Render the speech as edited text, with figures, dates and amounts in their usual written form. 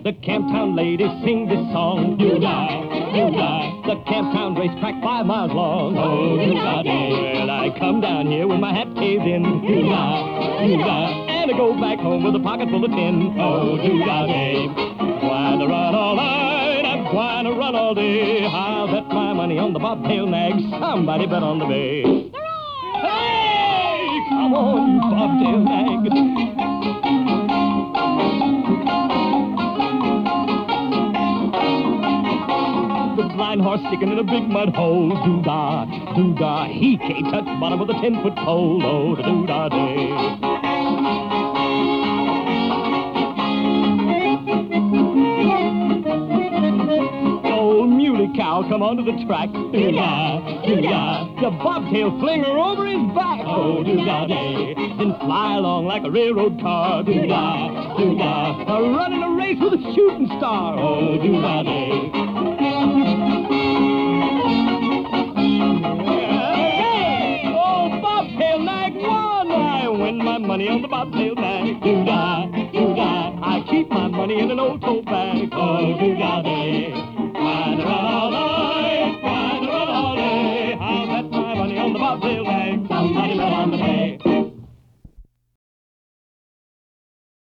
The Camptown ladies sing this song. Doo-dah, doo-dah. The Camptown racetrack 5 miles long. Oh, doo-dah day. Well, I come down here with my hat caved in. Doo-dah, doo-dah. And I go back home with a pocket full of tin. Oh, doo-dah day. Gwine to run all night, I'm gwine to run all day. I'll bet my money on the bobtail nag. Somebody bet on the bay. Hey, come on, you bobtail nag. The blind horse sticking in a big mud hole. Doo-dah, doo-dah. He can't touch the bottom of the 10-foot pole. Oh, the doo-dah day. Cow come onto the track. Doo-dah, doo-dah. The bobtail fling her over his back. Oh, doo-dah day. Then fly along like a railroad car. Doo-dah, doo-dah. Running a race with a shooting star. Oh, doo-dah day. Hey! Oh, bobtail nag won. I win my money on the bobtail nag. Doo-dah, doo-dah. I keep my money in an old tote bag. Oh, doo-dah day. Run all night, run all day. I'll bet my money on the bobtail.